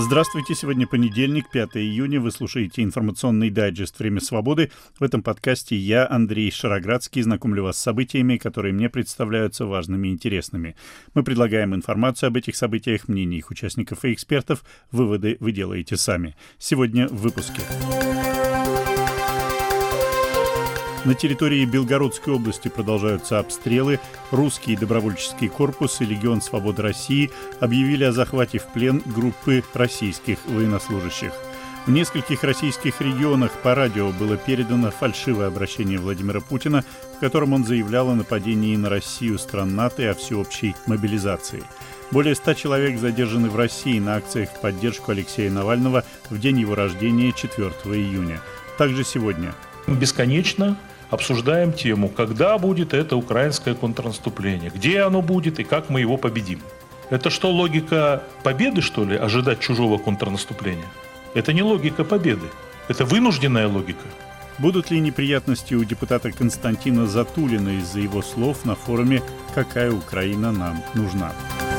Здравствуйте, сегодня понедельник, 5 июня, вы слушаете информационный дайджест «Время свободы». В этом подкасте я, Андрей Шароградский, знакомлю вас с событиями, которые мне представляются важными и интересными. Мы предлагаем информацию об этих событиях, мнения их участников и экспертов. Выводы вы делаете сами. Сегодня в выпуске. На территории Белгородской области продолжаются обстрелы. Русский добровольческий корпус и Легион Свободы России объявили о захвате в плен группы российских военнослужащих. В нескольких российских регионах по радио было передано фальшивое обращение Владимира Путина, в котором он заявлял о нападении на Россию стран НАТО и о всеобщей мобилизации. Более 100 человек задержаны в России на акциях в поддержку Алексея Навального в день его рождения 4 июня. Также сегодня. Бесконечно обсуждаем тему, когда будет это украинское контрнаступление, где оно будет и как мы его победим. Это что, логика победы, что ли, ожидать чужого контрнаступления? Это не логика победы, это вынужденная логика. Будут ли неприятности у депутата Константина Затулина из-за его слов на форуме «Какая Украина нам нужна?».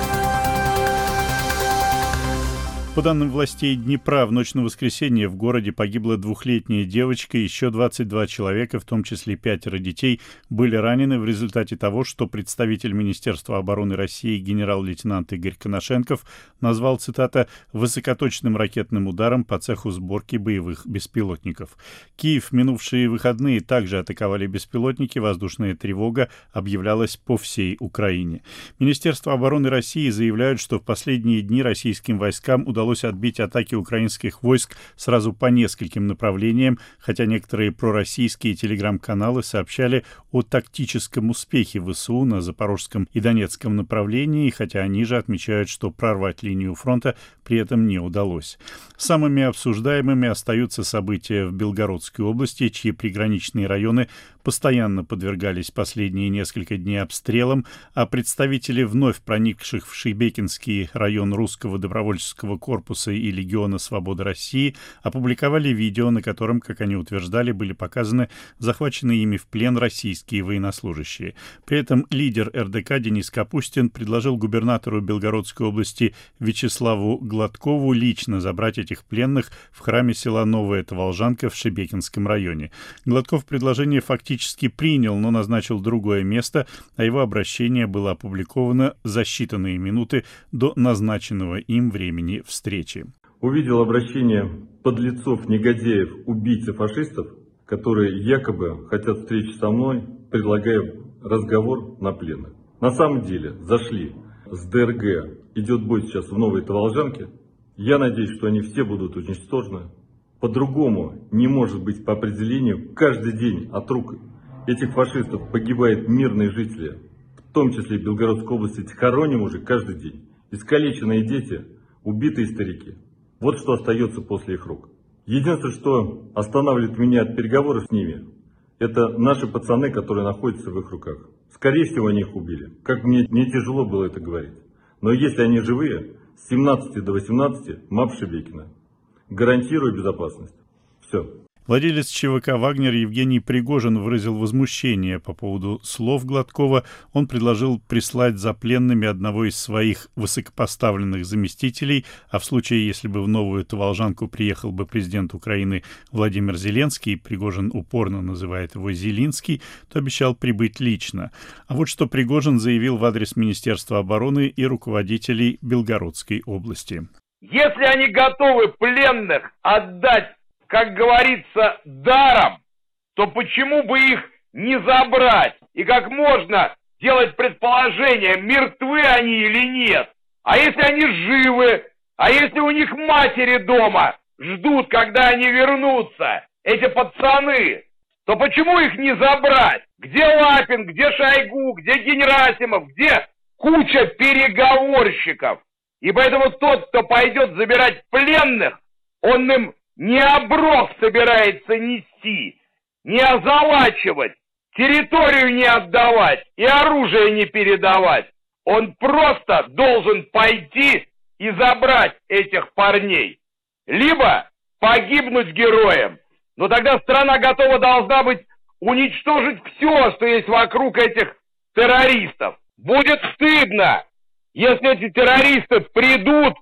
По данным властей Днепра, в ночь на воскресенье в городе погибла двухлетняя девочка, еще 22 человека, в том числе 5 детей, были ранены в результате того, что представитель Министерства обороны России генерал-лейтенант Игорь Коношенков назвал, цитата, «высокоточным ракетным ударом по цеху сборки боевых беспилотников». Киев в минувшие выходные также атаковали беспилотники, воздушная тревога объявлялась по всей Украине. Министерство обороны России заявляют, что в последние дни российским войскам удалось отбить атаки украинских войск сразу по нескольким направлениям, хотя некоторые пророссийские телеграм-каналы сообщали о тактическом успехе ВСУ на Запорожском и Донецком направлении, хотя они же отмечают, что прорвать линию фронта при этом не удалось. Самыми обсуждаемыми остаются события в Белгородской области, чьи приграничные районы постоянно подвергались последние несколько дней обстрелам, а представители вновь проникших в Шебекинский район Русского добровольческого корпуса и Легиона Свободы России опубликовали видео, на котором, как они утверждали, были показаны захваченные ими в плен российские военнослужащие. При этом лидер РДК Денис Капустин предложил губернатору Белгородской области Вячеславу Гладкову лично забрать этих пленных в храме села Новая Таволжанка в Шебекинском районе. Гладков предложение фактически принял, но назначил другое место, а его обращение было опубликовано за считанные минуты до назначенного им времени встречи. Увидел обращение подлецов, негодяев, убийц и фашистов, которые якобы хотят встречи со мной, предлагая разговор на пленных. На самом деле зашли с ДРГ, идет бой сейчас в Новой Таволжанке. Я надеюсь, что они все будут уничтожены. По-другому не может быть по определению. Каждый день от рук этих фашистов погибают мирные жители, в том числе и Белгородской области, хороним уже каждый день. Искалеченные дети, убитые старики. Вот что остается после их рук. Единственное, что останавливает меня от переговоров с ними, это наши пацаны, которые находятся в их руках. Скорее всего, они их убили. Как мне тяжело было это говорить. Но если они живые, с 17 до 18 МАП Шебекина. Гарантирую безопасность. Все. Владелец ЧВК «Вагнер» Евгений Пригожин выразил возмущение по поводу слов Гладкова. Он предложил прислать за пленными одного из своих высокопоставленных заместителей, а в случае, если бы в Новую Таволжанку приехал бы президент Украины Владимир Зеленский, Пригожин упорно называет его Зелинский, то обещал прибыть лично. А вот что Пригожин заявил в адрес Министерства обороны и руководителей Белгородской области. Если они готовы пленных отдать, как говорится, даром, то почему бы их не забрать? И как можно делать предположение, мертвы они или нет? А если они живы? А если у них матери дома ждут, когда они вернутся, эти пацаны, то почему их не забрать? Где Лапин, где Шойгу, где Генерасимов, где куча переговорщиков? И поэтому тот, кто пойдет забирать пленных, он им не оброк собирается нести, не озолачивать, территорию не отдавать и оружие не передавать. Он просто должен пойти и забрать этих парней. Либо погибнуть героем. Но тогда страна готова должна быть уничтожить все, что есть вокруг этих террористов. Будет стыдно, если эти террористы придут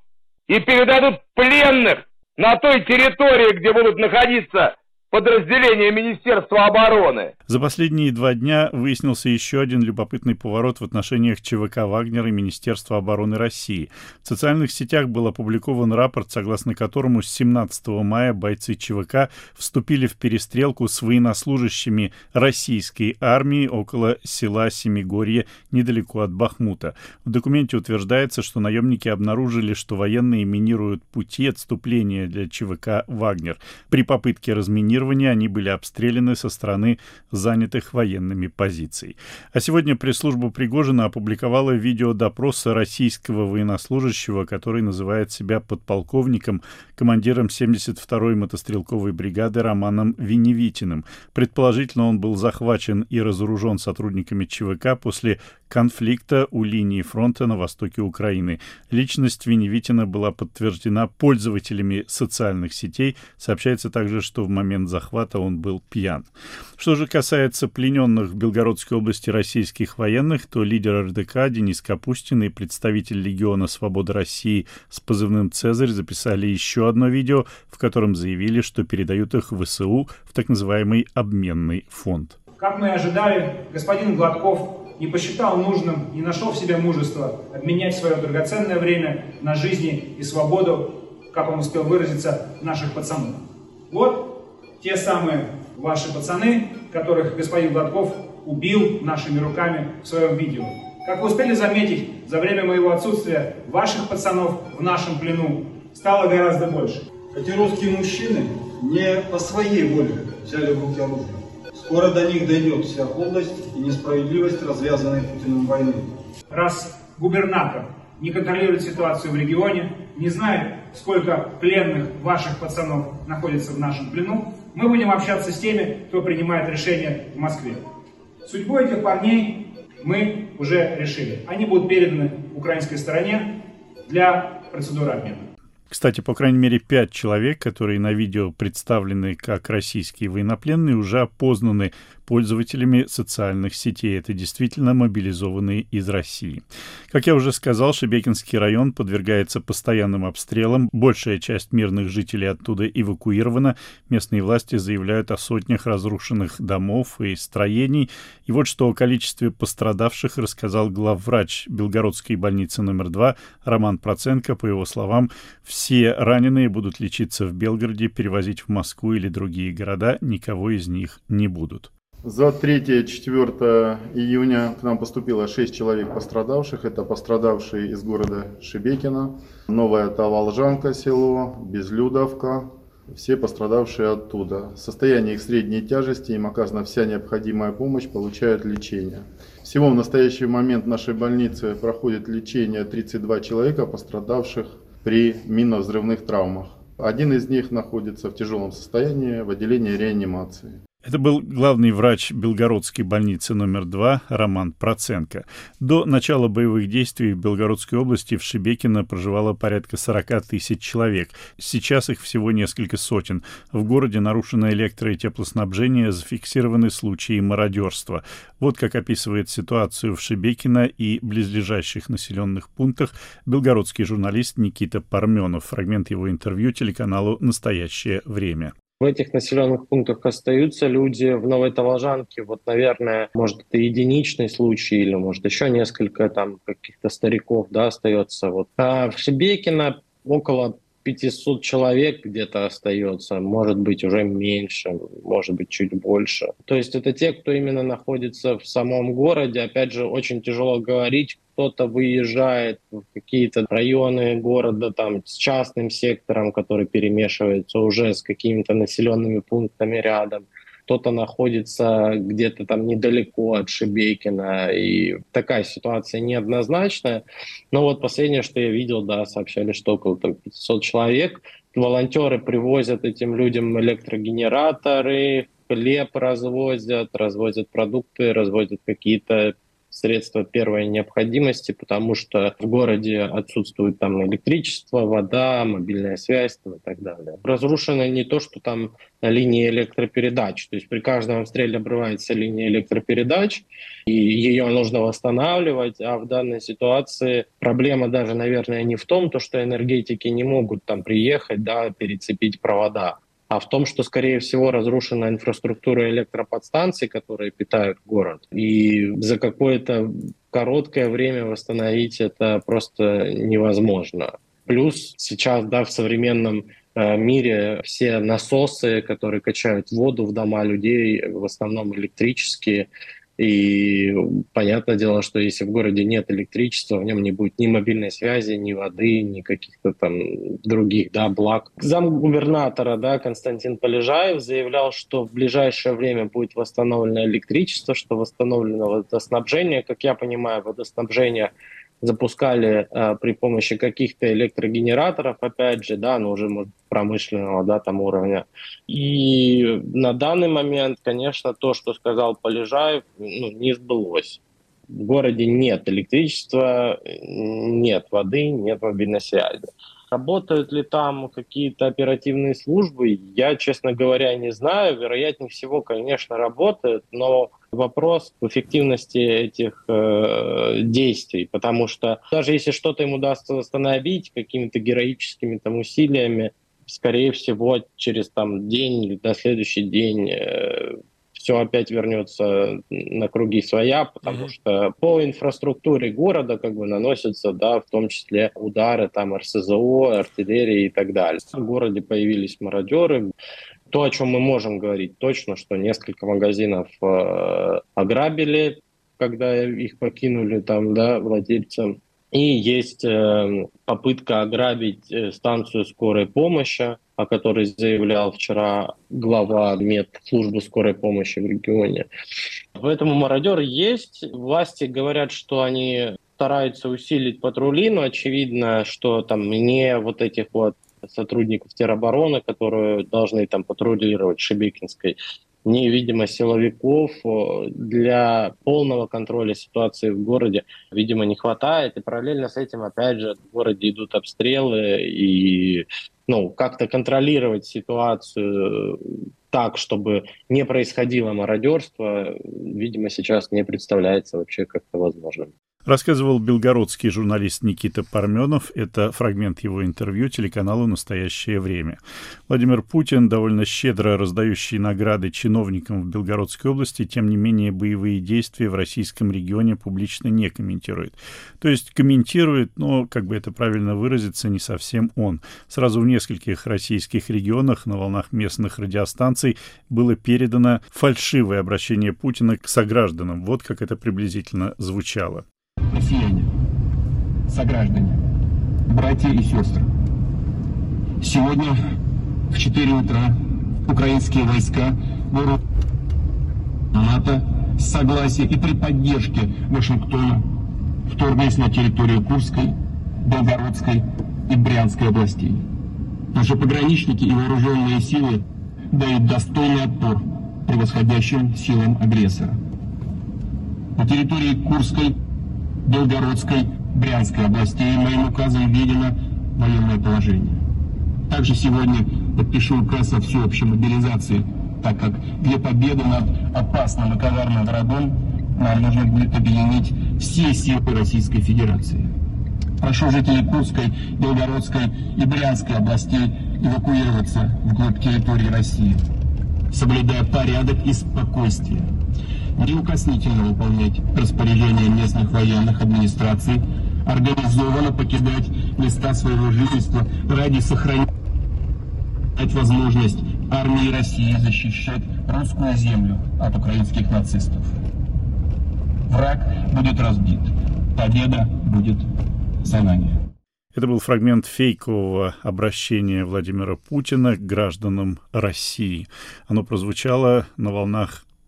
и передадут пленных на той территории, где будут находиться подразделения Министерства обороны. За последние 2 дня выяснился еще один любопытный поворот в отношениях ЧВК «Вагнер» и Министерства обороны России. В социальных сетях был опубликован рапорт, согласно которому с 17 мая бойцы ЧВК вступили в перестрелку с военнослужащими российской армии около села Семигорье, недалеко от Бахмута. В документе утверждается, что наемники обнаружили, что военные минируют пути отступления для ЧВК «Вагнер». При попытке разминирования они были обстреляны со стороны занятых военными позиций. А сегодня пресс-служба Пригожина опубликовала видео допроса российского военнослужащего, который называет себя подполковником, командиром 72-й мотострелковой бригады Романом Веневитиным. Предположительно, он был захвачен и разоружен сотрудниками ЧВК после конфликта у линии фронта на востоке Украины. Личность Веневитина была подтверждена пользователями социальных сетей. Сообщается также, что в момент захвата он был пьян. Что же касается плененных в Белгородской области российских военных, то лидер РДК Денис Капустин и представитель Легиона Свободы России с позывным «Цезарь» записали еще одно видео, в котором заявили, что передают их в ВСУ в так называемый обменный фонд. Как мы и ожидали, господин Гладков не посчитал нужным, не нашел в себе мужества обменять свое драгоценное время на жизни и свободу, как он успел выразиться, наших пацанов. Вот те самые ваши пацаны, которых господин Гладков убил нашими руками в своем видео. Как вы успели заметить, за время моего отсутствия ваших пацанов в нашем плену стало гораздо больше. Эти русские мужчины не по своей воле взяли в руки оружие. Скоро до них дойдет вся подлость и несправедливость развязанной Путиным войны. Раз губернатор не контролирует ситуацию в регионе, не знает, сколько пленных ваших пацанов находится в нашем плену, мы будем общаться с теми, кто принимает решения в Москве. Судьбу этих парней мы уже решили. Они будут переданы украинской стороне для процедуры обмена. Кстати, по крайней мере, 5 человек, которые на видео представлены как российские военнопленные, уже опознаны пользователями социальных сетей. Это действительно мобилизованные из России. Как я уже сказал, Шебекинский район подвергается постоянным обстрелам. Большая часть мирных жителей оттуда эвакуирована. Местные власти заявляют о сотнях разрушенных домов и строений. И вот что о количестве пострадавших рассказал главврач Белгородской больницы номер 2 Роман Проценко. По его словам, все раненые будут лечиться в Белгороде, перевозить в Москву или другие города. Никого из них не будут. За 3-4 июня к нам поступило 6 человек пострадавших. Это пострадавшие из города Шебекино, Новая Таволжанка село, Безлюдовка. Все пострадавшие оттуда. Состояние их средней тяжести, им оказана вся необходимая помощь, получают лечение. Всего в настоящий момент в нашей больнице проходит лечение 32 человека, пострадавших при минно-взрывных травмах. Один из них находится в тяжелом состоянии в отделении реанимации. Это был главный врач Белгородской больницы номер 2 Роман Проценко. До начала боевых действий в Белгородской области в Шебекино проживало порядка 40 тысяч человек. Сейчас их всего несколько сотен. В городе нарушено электро- и теплоснабжение, зафиксированы случаи мародерства. Вот как описывает ситуацию в Шебекино и близлежащих населенных пунктах белгородский журналист Никита Парменов. Фрагмент его интервью телеканалу «Настоящее время». В этих населенных пунктах остаются люди. В Новой Таволжанке, вот, наверное, может, это единичный случай или, может, еще несколько там каких-то стариков, да, остается. Вот. А в Шебекино около 500 человек где-то остается, может быть, уже меньше, может быть, чуть больше. То есть это те, кто именно находится в самом городе. Опять же, очень тяжело говорить. Кто-то выезжает в какие-то районы города там, с частным сектором, который перемешивается уже с какими-то населенными пунктами рядом. Кто-то находится где-то там недалеко от Шебекино. И такая ситуация неоднозначная. Но вот последнее, что я видел, да, сообщали, что около 500 человек. Волонтеры привозят этим людям электрогенераторы, хлеб развозят продукты, развозят какие-то средства первой необходимости, потому что в городе отсутствует там электричество, вода, мобильная связь там, и так далее. Разрушено не то, что там линии электропередач, то есть при каждом обстреле обрывается линия электропередач, и ее нужно восстанавливать, а в данной ситуации проблема даже, наверное, не в том, что энергетики не могут там приехать, да, перецепить провода, а в том, что, скорее всего, разрушена инфраструктура электроподстанций, которые питают город. И за какое-то короткое время восстановить это просто невозможно. Плюс сейчас, да, в современном мире все насосы, которые качают воду в дома людей, в основном электрические. И понятное дело, что если в городе нет электричества, в нем не будет ни мобильной связи, ни воды, ни каких-то там других, да, благ. Замгубернатора, да, Константин Полежаев заявлял, что в ближайшее время будет восстановлено электричество, что восстановлено водоснабжение. Как я понимаю, водоснабжение запускали при помощи каких-то электрогенераторов, опять же, да, но уже может, промышленного, да, там уровня. И на данный момент, конечно, то, что сказал Полежаев, не сбылось. В городе нет электричества, нет воды, нет мобильной связи. Работают ли там какие-то оперативные службы, я, честно говоря, не знаю. Вероятнее всего, конечно, работают, но вопрос в эффективности этих действий, потому что даже если что-то им удастся восстановить какими-то героическими там усилиями, скорее всего, через там день или до следующий день все опять вернется на круги своя, потому что по инфраструктуре города как бы наносятся, да, в том числе удары там РСЗО, артиллерии и так далее. В городе появились мародеры. То, о чем мы можем говорить точно, что несколько магазинов ограбили, когда их покинули там, да, владельцы. И есть попытка ограбить станцию скорой помощи, о которой заявлял вчера глава медслужбы скорой помощи в регионе. Поэтому мародеры есть. Власти говорят, что они стараются усилить патрули, но очевидно, что там не вот этих вот сотрудников теробороны, которые должны там патрулировать Шебекинской, не, видимо, силовиков для полного контроля ситуации в городе, видимо, не хватает. И параллельно с этим, опять же, в городе идут обстрелы, и как-то контролировать ситуацию так, чтобы не происходило мародерство, видимо, сейчас не представляется вообще как-то возможным. Рассказывал белгородский журналист Никита Парменов. Это фрагмент его интервью телеканалу «Настоящее время». Владимир Путин, довольно щедро раздающий награды чиновникам в Белгородской области, тем не менее боевые действия в российском регионе публично не комментирует. То есть комментирует, но, как бы это правильно выразиться, не совсем он. Сразу в нескольких российских регионах на волнах местных радиостанций было передано фальшивое обращение Путина к согражданам. Вот как это приблизительно звучало. Россияне, сограждане, братья и сестры. Сегодня в 4 утра украинские войска НАТО с согласия и при поддержке Вашингтона вторглись на территорию Курской, Белгородской и Брянской областей. Наши пограничники и вооруженные силы дают достойный отпор превосходящим силам агрессора. На территории Курской, Белгородской, Брянской областей моим указом введено военное положение. Также сегодня подпишу указ о всеобщей мобилизации, так как для победы над опасным и коварным врагом нам нужно будет объединить все силы Российской Федерации. Прошу жителей Курской, Белгородской и Брянской областей эвакуироваться вглубь территории России, соблюдая порядок и спокойствие. Неукоснительно выполнять распоряжения местных военных администраций, организованно покидать места своего жительства ради сохранения возможность армии России защищать русскую землю от украинских нацистов. Враг будет разбит, победа будет за нами. Это был фрагмент фейкового обращения Владимира Путина к гражданам России. Оно прозвучало на волнах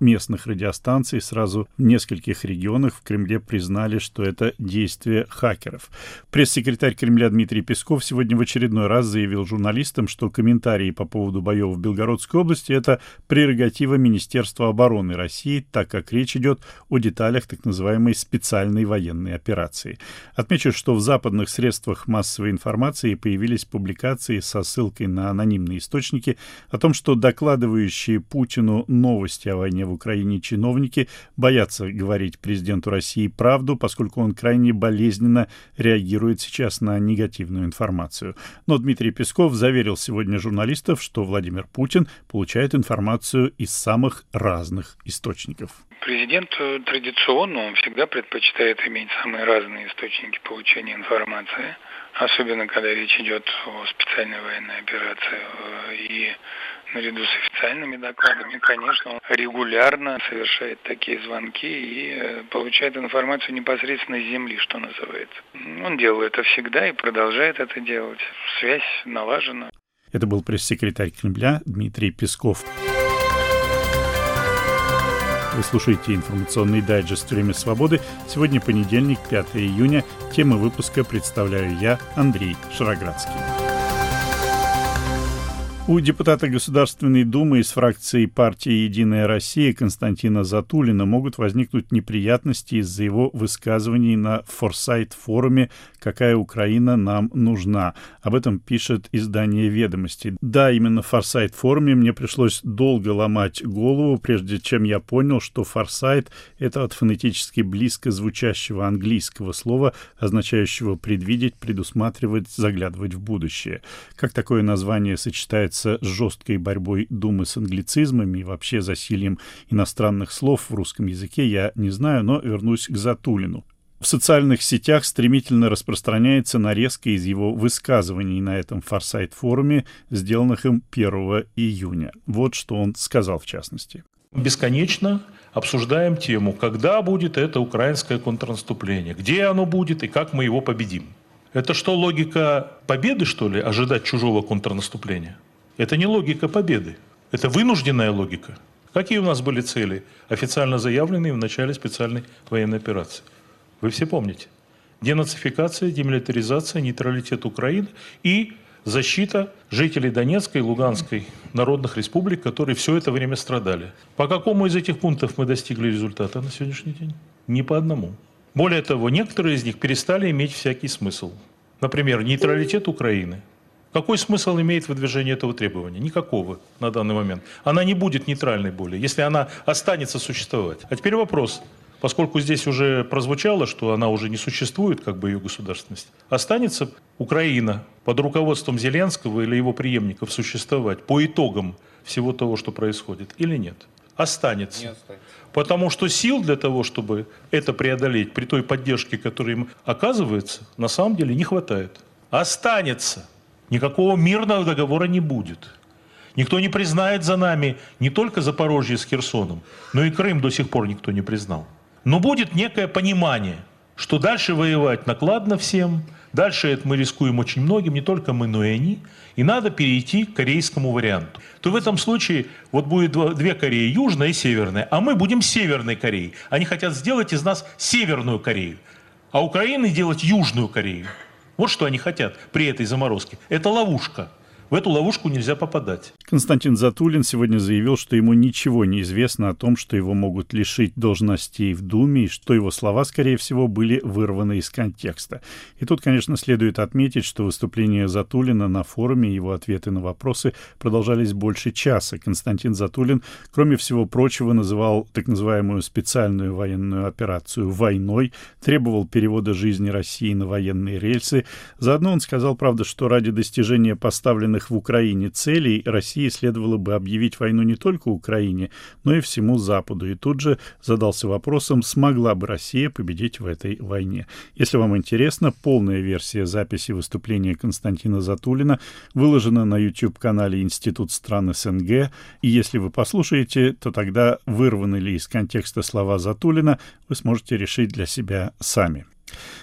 местных радиостанций сразу в нескольких регионах в Кремле признали, что это действие хакеров. Пресс-секретарь Кремля Дмитрий Песков сегодня в очередной раз заявил журналистам, что комментарии по поводу боев в Белгородской области – это прерогатива Министерства обороны России, так как речь идет о деталях так называемой специальной военной операции. Отмечу, что в западных средствах массовой информации появились публикации со ссылкой на анонимные источники о том, что докладывающие Путину новости о войне в Украине чиновники боятся говорить президенту России правду, поскольку он крайне болезненно реагирует сейчас на негативную информацию. Но Дмитрий Песков заверил сегодня журналистов, что Владимир Путин получает информацию из самых разных источников. Президент традиционно, он всегда предпочитает иметь самые разные источники получения информации, особенно когда речь идет о специальной военной операции. И наряду с официальными докладами, конечно, он регулярно совершает такие звонки и получает информацию непосредственно из земли, что называется. Он делал это всегда и продолжает это делать. Связь налажена. Это был пресс-секретарь Кремля Дмитрий Песков. Вы слушаете информационный дайджест «Время свободы». Сегодня понедельник, 5 июня. Тему выпуска представляю я, Андрей Шароградский. У депутата Государственной Думы из фракции партии «Единая Россия» Константина Затулина могут возникнуть неприятности из-за его высказываний на Форсайт-форуме «Какая Украина нам нужна». Об этом пишет издание «Ведомости». Да, именно в Форсайт-форуме мне пришлось долго ломать голову, прежде чем я понял, что «форсайт» — это от фонетически близко звучащего английского слова, означающего «предвидеть», «предусматривать», «заглядывать в будущее». Как такое название сочетается с жесткой борьбой Думы с англицизмами и вообще засильем иностранных слов в русском языке, я не знаю, но вернусь к Затулину. В социальных сетях стремительно распространяется нарезка из его высказываний на этом Форсайт-форуме, сделанных им 1 июня. Вот что он сказал в частности. Бесконечно обсуждаем тему, когда будет это украинское контрнаступление, где оно будет и как мы его победим. Это что, логика победы, что ли, ожидать чужого контрнаступления? Это не логика победы, это вынужденная логика. Какие у нас были цели, официально заявленные в начале специальной военной операции? Вы все помните. Денацификация, демилитаризация, нейтралитет Украины и защита жителей Донецкой и Луганской народных республик, которые все это время страдали. По какому из этих пунктов мы достигли результата на сегодняшний день? Ни по одному. Более того, некоторые из них перестали иметь всякий смысл. Например, нейтралитет Украины. Какой смысл имеет выдвижение этого требования? Никакого на данный момент. Она не будет нейтральной более, если она останется существовать. А теперь вопрос. Поскольку здесь уже прозвучало, что она уже не существует, как бы ее государственность, останется Украина под руководством Зеленского или его преемников существовать по итогам всего того, что происходит, или нет? Останется. Не останется. Потому что сил для того, чтобы это преодолеть, при той поддержке, которая им оказывается, на самом деле не хватает. Останется. Никакого мирного договора не будет. Никто не признает за нами не только Запорожье с Херсоном, но и Крым до сих пор никто не признал. Но будет некое понимание, что дальше воевать накладно всем, дальше мы рискуем очень многим, не только мы, но и они, и надо перейти к корейскому варианту. То в этом случае вот будет две Кореи, Южная и Северная, а мы будем Северной Кореей. Они хотят сделать из нас Северную Корею, а Украины делать Южную Корею. Вот что они хотят при этой заморозке. Это ловушка. В эту ловушку нельзя попадать. Константин Затулин сегодня заявил, что ему ничего не известно о том, что его могут лишить должностей в Думе, и что его слова, скорее всего, были вырваны из контекста. И тут, конечно, следует отметить, что выступление Затулина на форуме и его ответы на вопросы продолжались больше часа. Константин Затулин, кроме всего прочего, называл так называемую специальную военную операцию войной, требовал перевода жизни России на военные рельсы. Заодно он сказал, правда, что ради достижения поставленных в Украине целей России следовало бы объявить войну не только Украине, но и всему Западу. И тут же задался вопросом, смогла бы Россия победить в этой войне. Если вам интересно, полная версия записи выступления Константина Затулина выложена на YouTube-канале Институт стран СНГ. И если вы послушаете, то тогда вырваны ли из контекста слова Затулина, вы сможете решить для себя сами.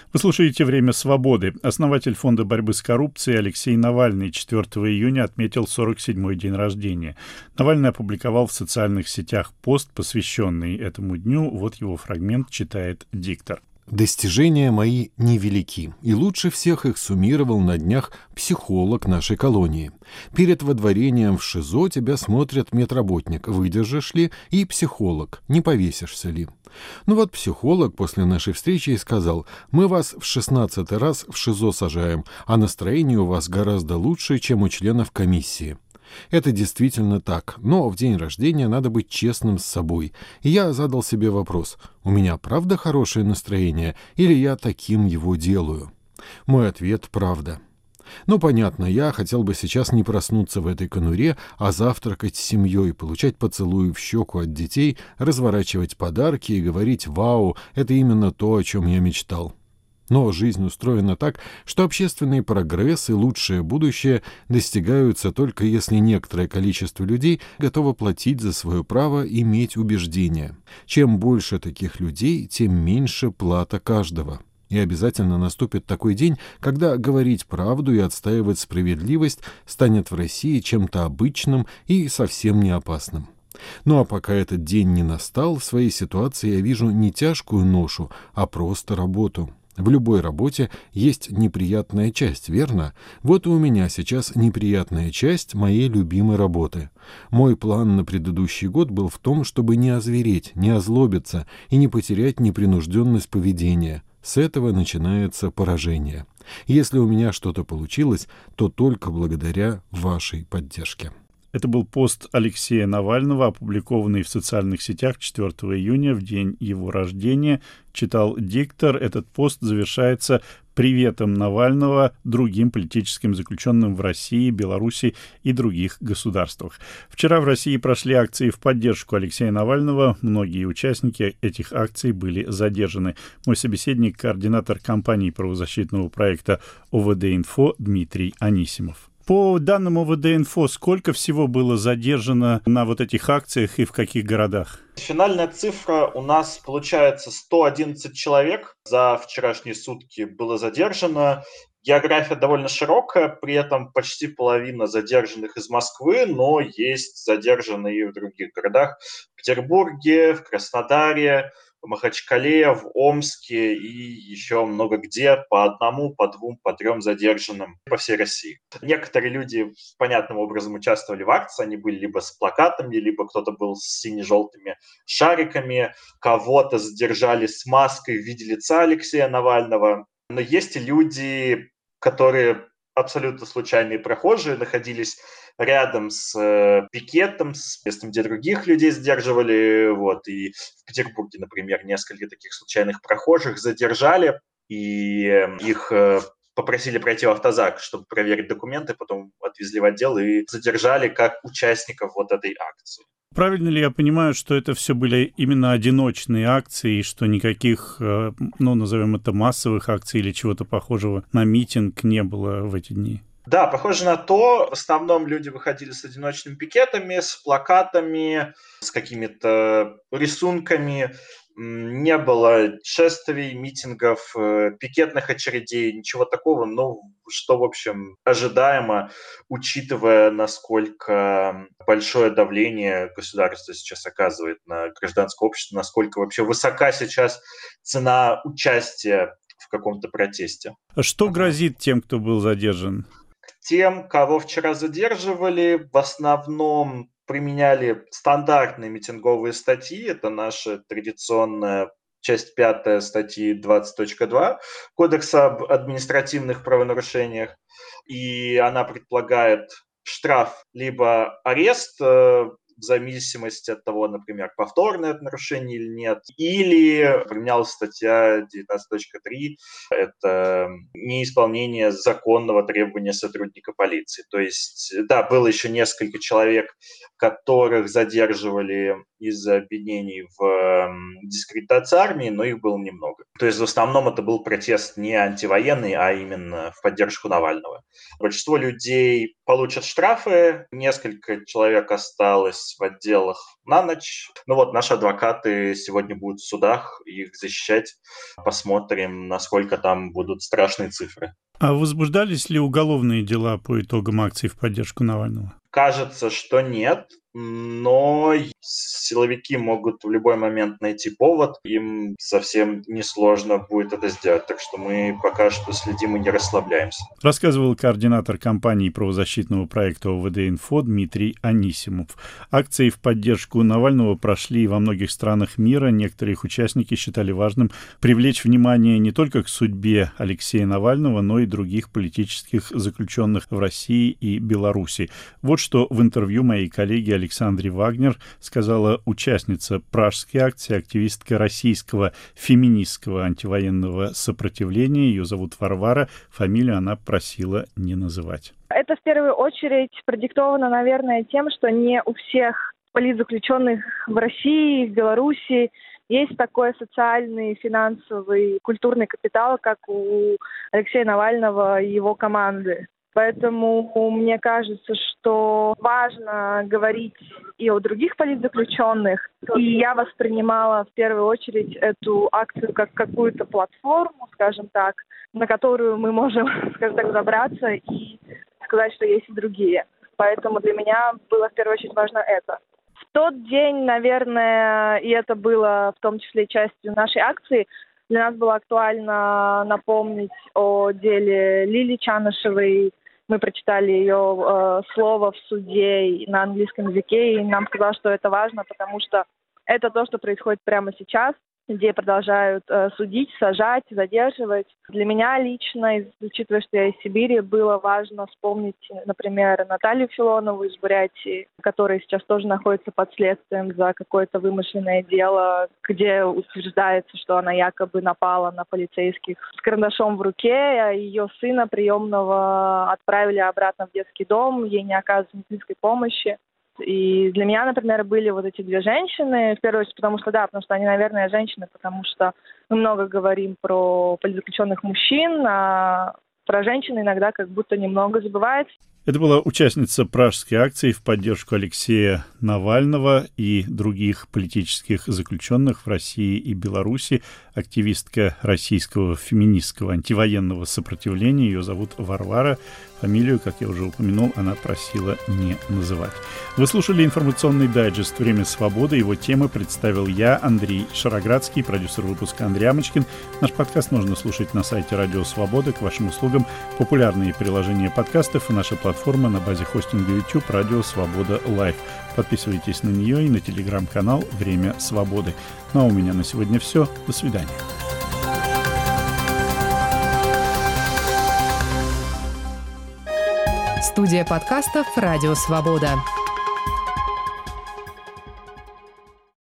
Вы слушаете «Время свободы». Основатель Фонда борьбы с коррупцией Алексей Навальный 4 июня отметил 47-й день рождения. Навальный опубликовал в социальных сетях пост, посвященный этому дню. Вот его фрагмент читает диктор. Достижения мои невелики, и лучше всех их суммировал на днях психолог нашей колонии. Перед водворением в ШИЗО тебя смотрят медработник, выдержишь ли, и психолог, не повесишься ли. Ну вот психолог после нашей встречи и сказал: мы вас в 16-й раз в ШИЗО сажаем, а настроение у вас гораздо лучше, чем у членов комиссии. Это действительно так, но в день рождения надо быть честным с собой. И я задал себе вопрос: у меня правда хорошее настроение, или я таким его делаю? Мой ответ — правда. Ну, понятно, я хотел бы сейчас не проснуться в этой конуре, а завтракать с семьей, получать поцелуи в щеку от детей, разворачивать подарки и говорить: «Вау, это именно то, о чем я мечтал». Но жизнь устроена так, что общественный прогресс и лучшее будущее достигаются только если некоторое количество людей готово платить за свое право иметь убеждения. Чем больше таких людей, тем меньше плата каждого. И обязательно наступит такой день, когда говорить правду и отстаивать справедливость станет в России чем-то обычным и совсем не опасным. Ну а пока этот день не настал, в своей ситуации я вижу не тяжкую ношу, а просто работу. В любой работе есть неприятная часть, верно? Вот и у меня сейчас неприятная часть моей любимой работы. Мой план на предыдущий год был в том, чтобы не озвереть, не озлобиться и не потерять непринужденность поведения. С этого начинается поражение. Если у меня что-то получилось, то только благодаря вашей поддержке. Это был пост Алексея Навального, опубликованный в социальных сетях 4 июня, в день его рождения. Читал диктор. Этот пост завершается приветом Навального другим политическим заключенным в России, Беларуси и других государствах. Вчера в России прошли акции в поддержку Алексея Навального. Многие участники этих акций были задержаны. Мой собеседник — координатор кампании правозащитного проекта ОВД-Инфо Дмитрий Анисимов. По данным ОВД-Инфо, сколько всего было задержано на вот этих акциях и в каких городах? Финальная цифра у нас получается 111 человек за вчерашние сутки было задержано. География довольно широкая, при этом почти половина задержанных из Москвы, но есть задержанные и в других городах. В Петербурге, в Краснодаре, в Махачкале, в Омске и еще много где по одному, по двум, по трем задержанным по всей России. Некоторые люди понятным образом участвовали в акции, они были либо с плакатами, либо кто-то был с сине-желтыми шариками, кого-то задержали с маской в виде лица Алексея Навального. Но есть и люди, которые абсолютно случайные прохожие, находились рядом с пикетом, с местом, где других людей задерживали. Вот. И в Петербурге, например, несколько таких случайных прохожих задержали, и их попросили пройти в автозак, чтобы проверить документы, потом отвезли в отдел и задержали как участников вот этой акции. Правильно ли я понимаю, что это все были именно одиночные акции, и что никаких, назовем это, массовых акций или чего-то похожего на митинг не было в эти дни? Да, похоже на то. В основном люди выходили с одиночными пикетами, с плакатами, с какими-то рисунками. Не было шествий, митингов, пикетных очередей, ничего такого, но что, в общем, ожидаемо, учитывая, насколько большое давление государство сейчас оказывает на гражданское общество, насколько вообще высока сейчас цена участия в каком-то протесте. А что грозит тем, кто был задержан? Тем, кого вчера задерживали, в основном применяли стандартные митинговые статьи. Это наша традиционная часть 5 статьи 20.2 Кодекса об административных правонарушениях. И она предполагает штраф либо арест, в зависимости от того, например, повторное это нарушение или нет. Или применялась статья 19.3, это неисполнение законного требования сотрудника полиции. То есть, да, было еще несколько человек, которых задерживали из-за обвинений в дискредитации армии, но их было немного. То есть в основном это был протест не антивоенный, а именно в поддержку Навального. Большинство людей получат штрафы, несколько человек осталось в отделах на ночь. Наши адвокаты сегодня будут в судах их защищать. Посмотрим, насколько там будут страшные цифры. А возбуждались ли уголовные дела по итогам акции в поддержку Навального? Кажется, что нет, но силовики могут в любой момент найти повод, им совсем несложно будет это сделать, так что мы пока что следим и не расслабляемся. Рассказывал координатор кампании правозащитного проекта ОВД-Инфо Дмитрий Анисимов. Акции в поддержку Навального прошли во многих странах мира. Некоторые их участники считали важным привлечь внимание не только к судьбе Алексея Навального, но и других политических заключенных в России и Беларуси. Вот что в интервью моей коллеги Александре Вагнер сказала участница пражской акции, активистка российского феминистского антивоенного сопротивления. Ее зовут Варвара, фамилию она просила не называть. Это в первую очередь продиктовано, наверное, тем, что не у всех политзаключенных в России, в Беларуси есть такой социальный, финансовый, культурный капитал, как у Алексея Навального и его команды. Поэтому мне кажется, что важно говорить и о других политзаключенных. И я воспринимала в первую очередь эту акцию как какую-то платформу, скажем так, на которую мы можем, скажем так, забраться и сказать, что есть и другие. Поэтому для меня было в первую очередь важно это. В тот день, наверное, и это было в том числе частью нашей акции, для нас было актуально напомнить о деле Лили Чанышевой. Мы прочитали ее слово в суде на английском языке, и нам сказали, что это важно, потому что это то, что происходит прямо сейчас. Людей продолжают судить, сажать, задерживать. Для меня лично, учитывая, что я из Сибири, было важно вспомнить, например, Наталью Филонову из Бурятии, которая сейчас тоже находится под следствием за какое-то вымышленное дело, где утверждается, что она якобы напала на полицейских с карандашом в руке, а ее сына приемного отправили обратно в детский дом, ей не оказывали медицинской помощи. И для меня, например, были вот эти две женщины, в первую очередь, потому что они, наверное, женщины, потому что мы много говорим про политзаключенных мужчин, а про женщин иногда как будто немного забывается. Это была участница пражской акции в поддержку Алексея Навального и других политических заключенных в России и Беларуси, активистка российского феминистского антивоенного сопротивления. Ее зовут Варвара. Фамилию, как я уже упомянул, она просила не называть. Вы слушали информационный дайджест «Время свободы». Его темы представил я, Андрей Шароградский, продюсер выпуска Андрей Амочкин. Наш подкаст можно слушать на сайте Радио Свобода. К вашим услугам популярные приложения подкастов и наша платформа на базе хостинга YouTube «Радио Свобода Лайв». Подписывайтесь на нее и на телеграм-канал «Время свободы». Ну а у меня на сегодня все. До свидания. Студия подкастов «Радио Свобода».